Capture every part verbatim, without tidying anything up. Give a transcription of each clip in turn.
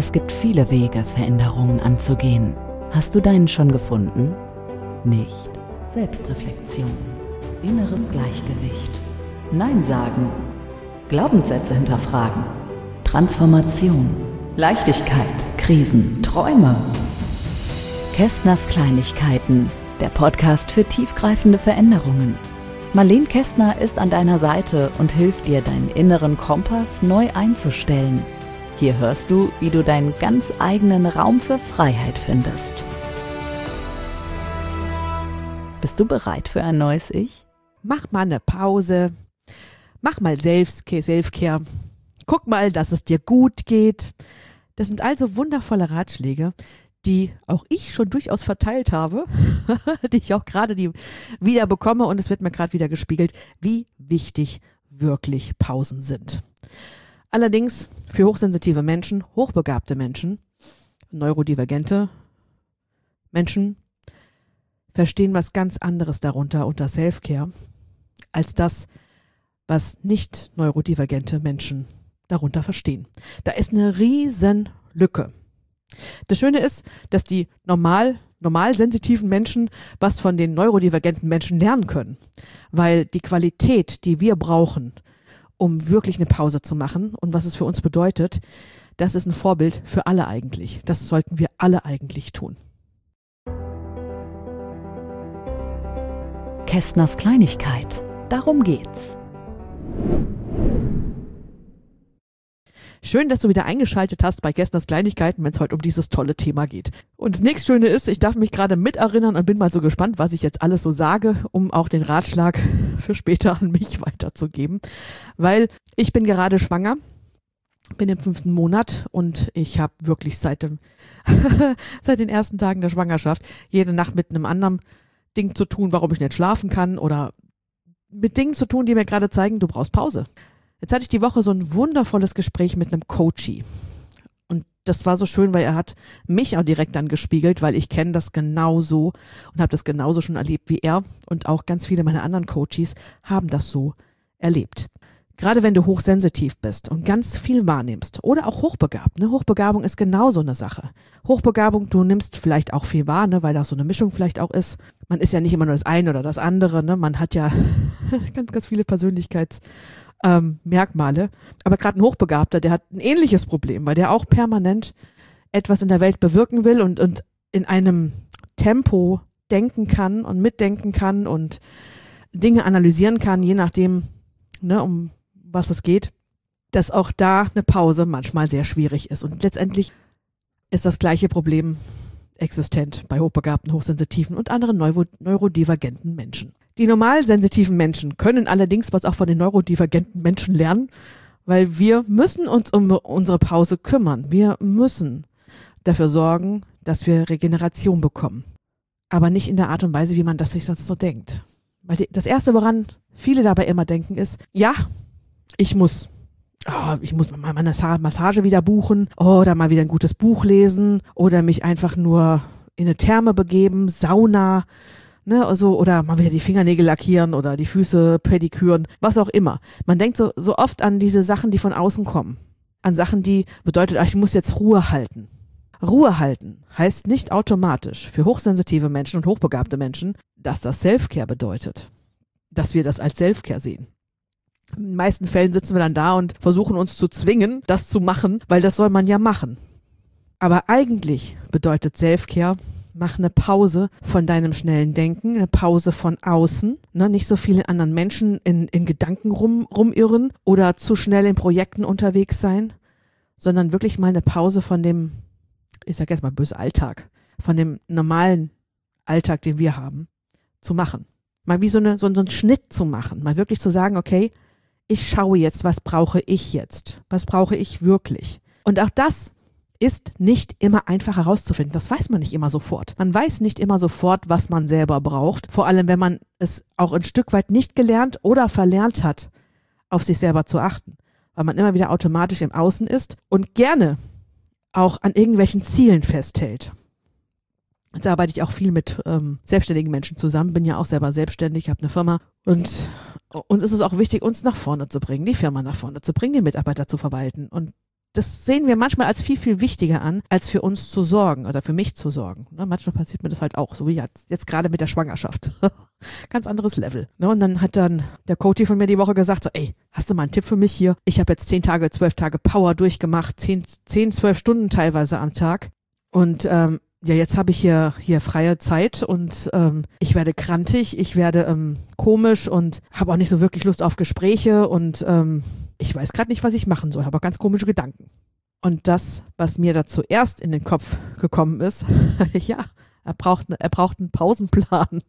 Es gibt viele Wege, Veränderungen anzugehen. Hast du deinen schon gefunden? Nicht. Selbstreflexion, inneres Gleichgewicht, Nein sagen, Glaubenssätze hinterfragen, Transformation, Leichtigkeit, Krisen, Träume. Kästners Kleinigkeiten, der Podcast für tiefgreifende Veränderungen. Marlene Kästner ist an deiner Seite und hilft dir, deinen inneren Kompass neu einzustellen. Hier hörst du, wie du deinen ganz eigenen Raum für Freiheit findest. Bist du bereit für ein neues Ich? Mach mal eine Pause, mach mal Self-Care, guck mal, dass es dir gut geht. Das sind also wundervolle Ratschläge, die auch ich schon durchaus verteilt habe, die ich auch gerade die wieder bekomme, und es wird mir gerade wieder gespiegelt, wie wichtig wirklich Pausen sind. Allerdings für hochsensitive Menschen, hochbegabte Menschen, neurodivergente Menschen verstehen was ganz anderes darunter unter Self-Care, als das, was nicht neurodivergente Menschen darunter verstehen. Da ist eine riesen Lücke. Das Schöne ist, dass die normal, normal sensitiven Menschen was von den neurodivergenten Menschen lernen können, weil die Qualität, die wir brauchen, um wirklich eine Pause zu machen und was es für uns bedeutet, das ist ein Vorbild für alle eigentlich. Das sollten wir alle eigentlich tun. Kästners Kleinigkeit. Darum geht's. Schön, dass du wieder eingeschaltet hast bei Kästners Kleinigkeiten, wenn es heute um dieses tolle Thema geht. Und das nächste Schöne ist, ich darf mich gerade miterinnern und bin mal so gespannt, was ich jetzt alles so sage, um auch den Ratschlag für später an mich weiterzugeben. Weil ich bin gerade schwanger, bin im fünften Monat und ich habe wirklich seit dem seit den ersten Tagen der Schwangerschaft jede Nacht mit einem anderen Ding zu tun, warum ich nicht schlafen kann, oder mit Dingen zu tun, die mir gerade zeigen, du brauchst Pause. Jetzt hatte ich die Woche so ein wundervolles Gespräch mit einem Coachie. Und das war so schön, weil er hat mich auch direkt dann gespiegelt, weil ich kenne das genauso und habe das genauso schon erlebt wie er. Und auch ganz viele meiner anderen Coaches haben das so erlebt. Gerade wenn du hochsensitiv bist und ganz viel wahrnimmst oder auch hochbegabt. Ne? Hochbegabung ist genauso eine Sache. Hochbegabung, du nimmst vielleicht auch viel wahr, ne? Weil da so eine Mischung vielleicht auch ist. Man ist ja nicht immer nur das eine oder das andere. Ne? Man hat ja ganz, ganz viele Persönlichkeits Ähm, Merkmale, aber gerade ein Hochbegabter, der hat ein ähnliches Problem, weil der auch permanent etwas in der Welt bewirken will und, und in einem Tempo denken kann und mitdenken kann und Dinge analysieren kann, je nachdem, ne, um was es geht, dass auch da eine Pause manchmal sehr schwierig ist. Und letztendlich ist das gleiche Problem existent bei hochbegabten, hochsensitiven und anderen neuro- neurodivergenten Menschen. Die normal sensitiven Menschen können allerdings was auch von den neurodivergenten Menschen lernen, weil wir müssen uns um unsere Pause kümmern. Wir müssen dafür sorgen, dass wir Regeneration bekommen. Aber nicht in der Art und Weise, wie man das sich sonst so denkt. Weil die, das Erste, woran viele dabei immer denken, ist, ja, ich muss, oh, ich muss mal meine Massage wieder buchen oder mal wieder ein gutes Buch lesen oder mich einfach nur in eine Therme begeben, Sauna, ne, also, oder mal wieder die Fingernägel lackieren oder die Füße pediküren, was auch immer. Man denkt so, so oft an diese Sachen, die von außen kommen. An Sachen, die bedeutet, ach, ich muss jetzt Ruhe halten. Ruhe halten heißt nicht automatisch für hochsensitive Menschen und hochbegabte Menschen, dass das Self-Care bedeutet. Dass wir das als Self-Care sehen. In den meisten Fällen sitzen wir dann da und versuchen uns zu zwingen, das zu machen, weil das soll man ja machen. Aber eigentlich bedeutet Self-Care, mach eine Pause von deinem schnellen Denken, eine Pause von außen, ne, nicht so viele anderen Menschen in, in Gedanken rum, rumirren oder zu schnell in Projekten unterwegs sein, sondern wirklich mal eine Pause von dem, ich sag jetzt mal böse Alltag, von dem normalen Alltag, den wir haben, zu machen. Mal wie so, eine, so, so einen Schnitt zu machen, mal wirklich zu sagen, okay, ich schaue jetzt, was brauche ich jetzt, was brauche ich wirklich. Und auch das ist nicht immer einfach herauszufinden. Das weiß man nicht immer sofort. Man weiß nicht immer sofort, was man selber braucht. Vor allem, wenn man es auch ein Stück weit nicht gelernt oder verlernt hat, auf sich selber zu achten. Weil man immer wieder automatisch im Außen ist und gerne auch an irgendwelchen Zielen festhält. Jetzt arbeite ich auch viel mit ähm, selbstständigen Menschen zusammen. Bin ja auch selber selbstständig, habe eine Firma. Und uns ist es auch wichtig, uns nach vorne zu bringen, die Firma nach vorne zu bringen, die Mitarbeiter zu verwalten. Und das sehen wir manchmal als viel, viel wichtiger an, als für uns zu sorgen oder für mich zu sorgen. Ne? Manchmal passiert mir das halt auch, so wie jetzt, jetzt gerade mit der Schwangerschaft. Ganz anderes Level. Ne? Und dann hat dann der Coach von mir die Woche gesagt, so, ey, hast du mal einen Tipp für mich hier? Ich habe jetzt zehn Tage, zwölf Tage Power durchgemacht, zehn, zehn, zwölf Stunden teilweise am Tag. Und ähm, ja, jetzt habe ich hier hier freie Zeit und ähm, ich werde krantig, ich werde ähm, komisch und habe auch nicht so wirklich Lust auf Gespräche und ähm, ich weiß gerade nicht, was ich machen soll, habe auch ganz komische Gedanken. Und das, was mir da zuerst in den Kopf gekommen ist, ja, er braucht, er braucht einen Pausenplan.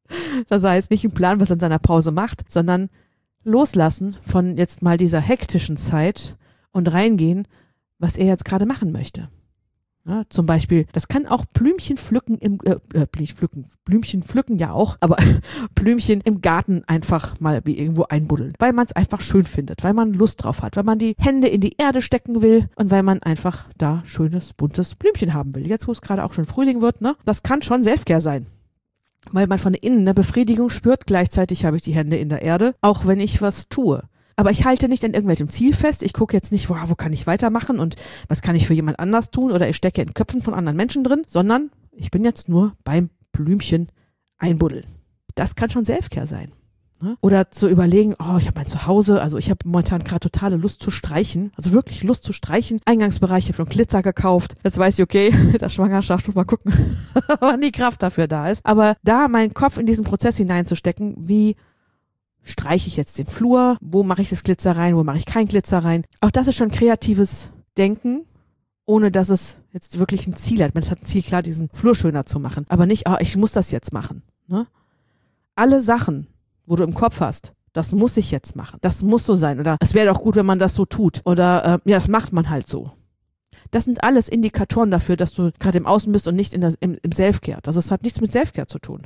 Das heißt, nicht einen Plan, was er in seiner Pause macht, sondern loslassen von jetzt mal dieser hektischen Zeit und reingehen, was er jetzt gerade machen möchte. Ja, zum Beispiel, das kann auch Blümchen pflücken im, äh, nicht pflücken, Blümchen pflücken ja auch, aber Blümchen im Garten einfach mal wie irgendwo einbuddeln, weil man es einfach schön findet, weil man Lust drauf hat, weil man die Hände in die Erde stecken will und weil man einfach da schönes, buntes Blümchen haben will. Jetzt, wo es gerade auch schon Frühling wird, ne, das kann schon Selfcare sein. Weil man von innen eine Befriedigung spürt, gleichzeitig habe ich die Hände in der Erde, auch wenn ich was tue. Aber ich halte nicht an irgendwelchem Ziel fest. Ich gucke jetzt nicht, wow, wo kann ich weitermachen und was kann ich für jemand anders tun oder ich stecke in Köpfen von anderen Menschen drin, sondern ich bin jetzt nur beim Blümchen einbuddeln. Das kann schon Selfcare sein. Ne? Oder zu überlegen, oh, ich habe mein Zuhause, also ich habe momentan gerade totale Lust zu streichen, also wirklich Lust zu streichen. Eingangsbereich, ich habe schon Glitzer gekauft. Jetzt weiß ich, okay, mit der Schwangerschaft muss mal gucken, wann die Kraft dafür da ist. Aber da meinen Kopf in diesen Prozess hineinzustecken, wie streiche ich jetzt den Flur? Wo mache ich das Glitzer rein? Wo mache ich kein Glitzer rein? Auch das ist schon kreatives Denken, ohne dass es jetzt wirklich ein Ziel hat. Es hat ein Ziel, klar, diesen Flur schöner zu machen. Aber nicht, oh, ich muss das jetzt machen. Ne? Alle Sachen, wo du im Kopf hast, das muss ich jetzt machen. Das muss so sein. Oder es wäre doch gut, wenn man das so tut. Oder äh, ja, das macht man halt so. Das sind alles Indikatoren dafür, dass du gerade im Außen bist und nicht in das, im, im Selfcare. Also es hat nichts mit Selfcare zu tun.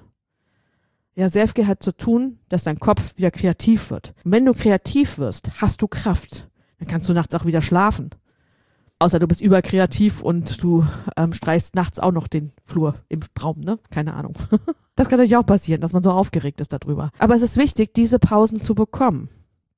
Ja, Selfcare hat zu tun, dass dein Kopf wieder kreativ wird. Und wenn du kreativ wirst, hast du Kraft. Dann kannst du nachts auch wieder schlafen. Außer du bist überkreativ und du ähm, streichst nachts auch noch den Flur im Raum, ne? Keine Ahnung. Das kann natürlich auch passieren, dass man so aufgeregt ist darüber. Aber es ist wichtig, diese Pausen zu bekommen.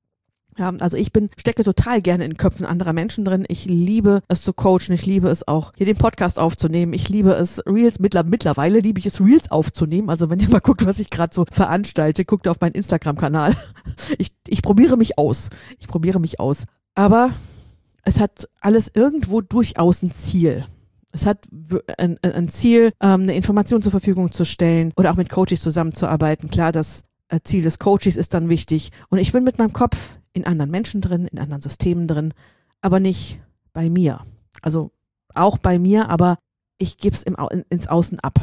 Ja, also ich bin, stecke total gerne in Köpfen anderer Menschen drin. Ich liebe es zu coachen. Ich liebe es auch, hier den Podcast aufzunehmen. Ich liebe es, Reels, mittler, mittlerweile liebe ich es, Reels aufzunehmen. Also wenn ihr mal guckt, was ich gerade so veranstalte, guckt auf meinen Instagram-Kanal. Ich, ich probiere mich aus. Ich probiere mich aus. Aber es hat alles irgendwo durchaus ein Ziel. Es hat ein, ein Ziel, eine Information zur Verfügung zu stellen oder auch mit Coaches zusammenzuarbeiten. Klar, das Ziel des Coaches ist dann wichtig. Und ich bin mit meinem Kopf in anderen Menschen drin, in anderen Systemen drin, aber nicht bei mir. Also auch bei mir, aber ich gebe es im, in, ins Außen ab.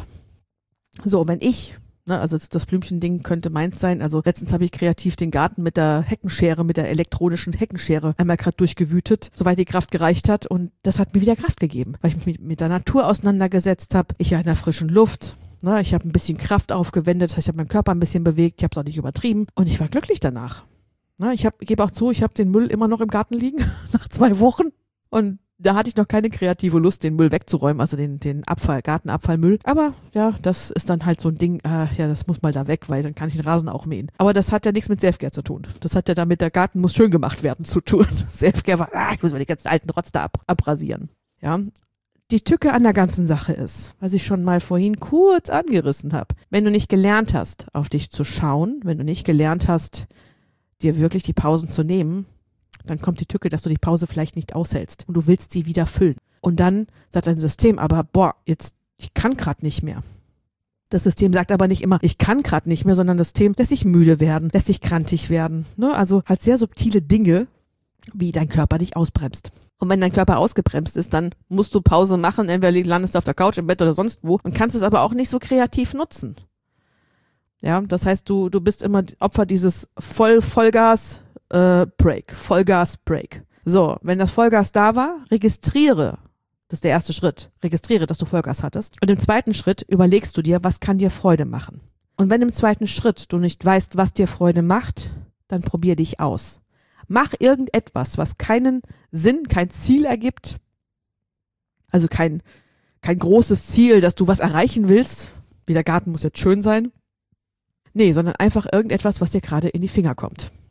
So, wenn ich, ne, also das Blümchen-Ding könnte meins sein, also letztens habe ich kreativ den Garten mit der Heckenschere, mit der elektronischen Heckenschere einmal gerade durchgewütet, soweit die Kraft gereicht hat und das hat mir wieder Kraft gegeben, weil ich mich mit, mit der Natur auseinandergesetzt habe, ich war in der frischen Luft, ne, ich habe ein bisschen Kraft aufgewendet, das heißt, ich habe meinen Körper ein bisschen bewegt, ich habe es auch nicht übertrieben und ich war glücklich danach. Na, ich hab, gebe auch zu, ich habe den Müll immer noch im Garten liegen, nach zwei Wochen. Und da hatte ich noch keine kreative Lust, den Müll wegzuräumen, also den, den Abfall, Gartenabfallmüll. Aber ja, das ist dann halt so ein Ding, äh, ja, das muss mal da weg, weil dann kann ich den Rasen auch mähen. Aber das hat ja nichts mit Selfcare zu tun. Das hat ja damit, der Garten muss schön gemacht werden zu tun. Selfcare war, ah, ich muss mal die ganzen alten Rotz da ab, abrasieren. Ja. Die Tücke an der ganzen Sache ist, was ich schon mal vorhin kurz angerissen habe. Wenn du nicht gelernt hast, auf dich zu schauen, wenn du nicht gelernt hast, dir wirklich die Pausen zu nehmen, dann kommt die Tücke, dass du die Pause vielleicht nicht aushältst und du willst sie wieder füllen. Und dann sagt dein System aber, boah, jetzt, ich kann gerade nicht mehr. Das System sagt aber nicht immer, ich kann gerade nicht mehr, sondern das System lässt sich müde werden, lässt sich krantig werden. Ne? Also halt sehr subtile Dinge, wie dein Körper dich ausbremst. Und wenn dein Körper ausgebremst ist, dann musst du Pause machen, entweder landest du auf der Couch, im Bett oder sonst wo und kannst es aber auch nicht so kreativ nutzen. Ja, das heißt, du du bist immer Opfer dieses Voll Vollgas äh, Break, Vollgas Break. So, wenn das Vollgas da war, registriere, das ist der erste Schritt, registriere, dass du Vollgas hattest. Und im zweiten Schritt überlegst du dir, was kann dir Freude machen. Und wenn im zweiten Schritt du nicht weißt, was dir Freude macht, dann probier dich aus. Mach irgendetwas, was keinen Sinn, kein Ziel ergibt, also kein kein großes Ziel, dass du was erreichen willst, wie der Garten muss jetzt schön sein. Nee, sondern einfach irgendetwas, was dir gerade in die Finger kommt.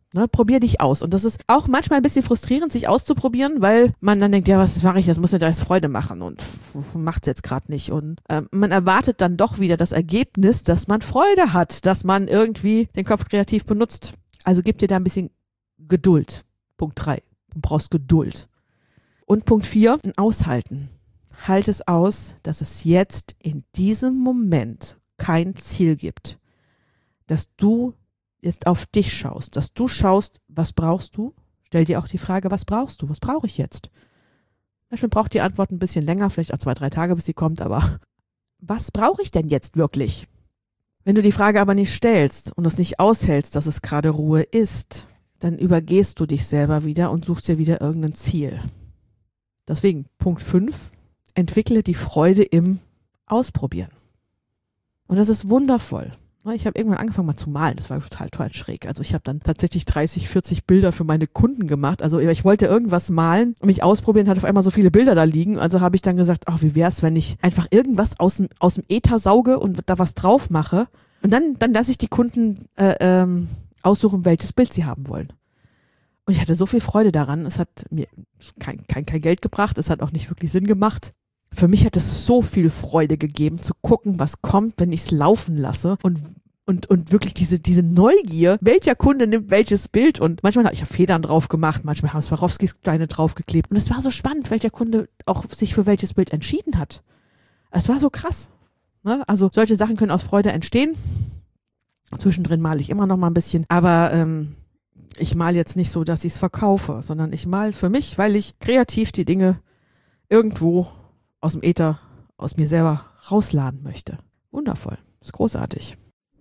Ne, probier dich aus. Und das ist auch manchmal ein bisschen frustrierend, sich auszuprobieren, weil man dann denkt, ja, was mache ich, das muss mir da jetzt Freude machen und macht's jetzt gerade nicht. Und äh, man erwartet dann doch wieder das Ergebnis, dass man Freude hat, dass man irgendwie den Kopf kreativ benutzt. Also gib dir da ein bisschen Geduld. Punkt drei. Du brauchst Geduld. Und Punkt vier, ein Aushalten. Halt es aus, dass es jetzt in diesem Moment kein Ziel gibt. Dass du jetzt auf dich schaust, dass du schaust, was brauchst du? Stell dir auch die Frage, was brauchst du? Was brauche ich jetzt? Manchmal braucht die Antwort ein bisschen länger, vielleicht auch zwei, drei Tage, bis sie kommt, aber was brauche ich denn jetzt wirklich? Wenn du die Frage aber nicht stellst und es nicht aushältst, dass es gerade Ruhe ist, dann übergehst du dich selber wieder und suchst dir wieder irgendein Ziel. Deswegen Punkt fünf, entwickle die Freude im Ausprobieren. Und das ist wundervoll. Ich habe irgendwann angefangen mal zu malen, das war total, total schräg. Also ich habe dann tatsächlich dreißig, vierzig Bilder für meine Kunden gemacht. Also ich wollte irgendwas malen und mich ausprobieren, hatte auf einmal so viele Bilder da liegen. Also habe ich dann gesagt, ach, wie wär's, wenn ich einfach irgendwas aus dem, aus dem Äther sauge und da was drauf mache. Und dann, dann lasse ich die Kunden äh, ähm, aussuchen, welches Bild sie haben wollen. Und ich hatte so viel Freude daran. Es hat mir kein, kein, kein Geld gebracht, es hat auch nicht wirklich Sinn gemacht. Für mich hat es so viel Freude gegeben, zu gucken, was kommt, wenn ich es laufen lasse und und und wirklich diese diese Neugier, welcher Kunde nimmt welches Bild und manchmal habe ich Federn drauf gemacht, manchmal haben Swarovski-Steine draufgeklebt und es war so spannend, welcher Kunde auch sich für welches Bild entschieden hat. Es war so krass. Ne? Also solche Sachen können aus Freude entstehen. Zwischendrin male ich immer noch mal ein bisschen, aber ähm, ich male jetzt nicht so, dass ich es verkaufe, sondern ich male für mich, weil ich kreativ die Dinge irgendwo aus dem Äther, aus mir selber rausladen möchte. Wundervoll, ist großartig.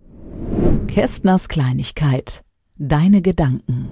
Kästners Kleinigkeit. Deine Gedanken.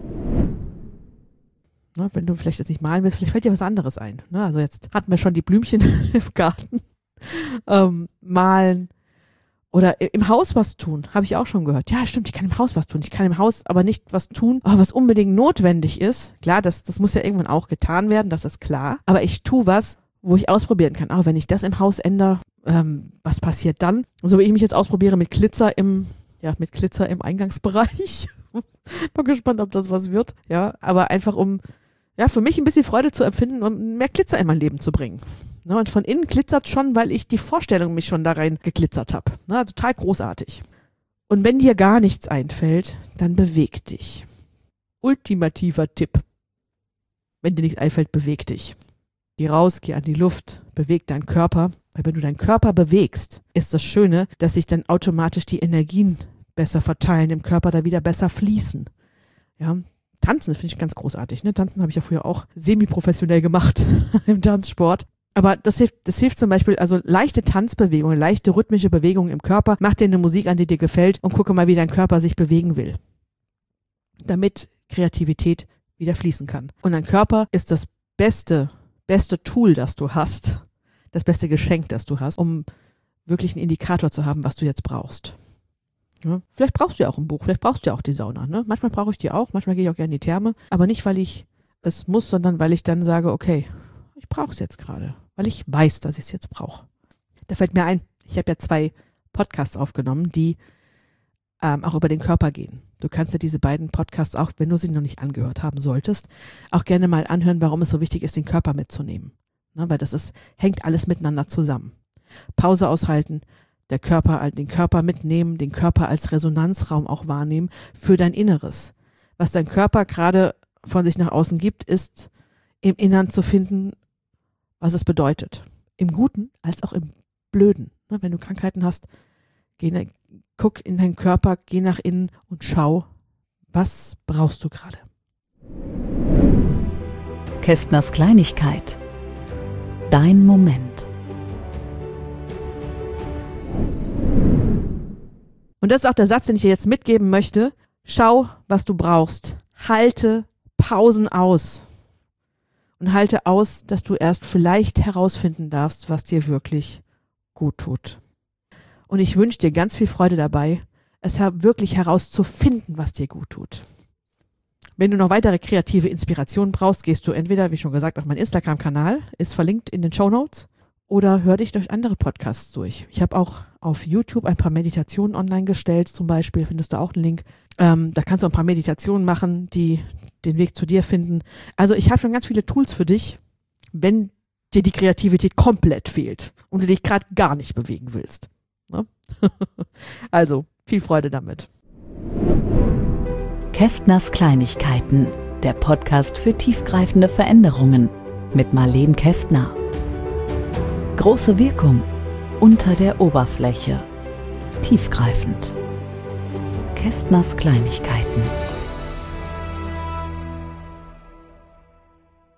Na, wenn du vielleicht jetzt nicht malen willst, vielleicht fällt dir was anderes ein. Ne? Also jetzt hatten wir schon die Blümchen im Garten. Ähm, malen oder im Haus was tun, habe ich auch schon gehört. Ja, stimmt, ich kann im Haus was tun. Ich kann im Haus aber nicht was tun, was unbedingt notwendig ist. Klar, das, das muss ja irgendwann auch getan werden, das ist klar. Aber ich tue was, wo ich ausprobieren kann. Auch wenn ich das im Haus ändere, ähm, was passiert dann? So wie ich mich jetzt ausprobiere mit Glitzer im, ja, mit Glitzer im Eingangsbereich. Bin gespannt, ob das was wird. Ja, aber einfach um, ja, für mich ein bisschen Freude zu empfinden und mehr Glitzer in mein Leben zu bringen. Ne, und von innen glitzert schon, weil ich die Vorstellung mich schon da rein geglitzert habe. Ne, total großartig. Und wenn dir gar nichts einfällt, dann beweg dich. Ultimativer Tipp. Wenn dir nichts einfällt, beweg dich. Geh raus, geh an die Luft, beweg deinen Körper. Weil wenn du deinen Körper bewegst, ist das Schöne, dass sich dann automatisch die Energien besser verteilen, im Körper da wieder besser fließen. Ja, Tanzen finde ich ganz großartig. Ne? Tanzen habe ich ja früher auch semi-professionell gemacht im Tanzsport. Aber das hilft, das hilft zum Beispiel, also leichte Tanzbewegungen, leichte rhythmische Bewegungen im Körper. Mach dir eine Musik an, die dir gefällt und gucke mal, wie dein Körper sich bewegen will. Damit Kreativität wieder fließen kann. Und dein Körper ist das beste beste Tool, das du hast, das beste Geschenk, das du hast, um wirklich einen Indikator zu haben, was du jetzt brauchst. Ja, vielleicht brauchst du ja auch ein Buch, vielleicht brauchst du ja auch die Sauna. Ne? Manchmal brauche ich die auch, manchmal gehe ich auch gerne in die Therme, aber nicht, weil ich es muss, sondern weil ich dann sage, okay, ich brauche es jetzt gerade, weil ich weiß, dass ich es jetzt brauche. Da fällt mir ein, ich habe ja zwei Podcasts aufgenommen, die ähm, auch über den Körper gehen. Du kannst ja diese beiden Podcasts auch, wenn du sie noch nicht angehört haben solltest, auch gerne mal anhören, warum es so wichtig ist, den Körper mitzunehmen. Ne, weil das ist, hängt alles miteinander zusammen. Pause aushalten, der Körper, den Körper mitnehmen, den Körper als Resonanzraum auch wahrnehmen für dein Inneres. Was dein Körper gerade von sich nach außen gibt, ist im Innern zu finden, was es bedeutet. Im Guten als auch im Blöden. Ne, wenn du Krankheiten hast, geh, guck in deinen Körper, geh nach innen und schau, was brauchst du gerade. Kästners Kleinigkeit. Dein Moment. Und das ist auch der Satz, den ich dir jetzt mitgeben möchte. Schau, was du brauchst. Halte Pausen aus. Und halte aus, dass du erst vielleicht herausfinden darfst, was dir wirklich gut tut. Und ich wünsche dir ganz viel Freude dabei, es wirklich herauszufinden, was dir gut tut. Wenn du noch weitere kreative Inspirationen brauchst, gehst du entweder, wie schon gesagt, auf meinen Instagram-Kanal, ist verlinkt in den Shownotes, oder hör dich durch andere Podcasts durch. Ich habe auch auf YouTube ein paar Meditationen online gestellt, zum Beispiel, findest du auch einen Link. Ähm, da kannst du ein paar Meditationen machen, die den Weg zu dir finden. Also ich habe schon ganz viele Tools für dich, wenn dir die Kreativität komplett fehlt und du dich gerade gar nicht bewegen willst. Ne? Also, viel Freude damit. Kästners Kleinigkeiten, der Podcast für tiefgreifende Veränderungen mit Marlene Kästner. Große Wirkung unter der Oberfläche. Tiefgreifend. Kästners Kleinigkeiten.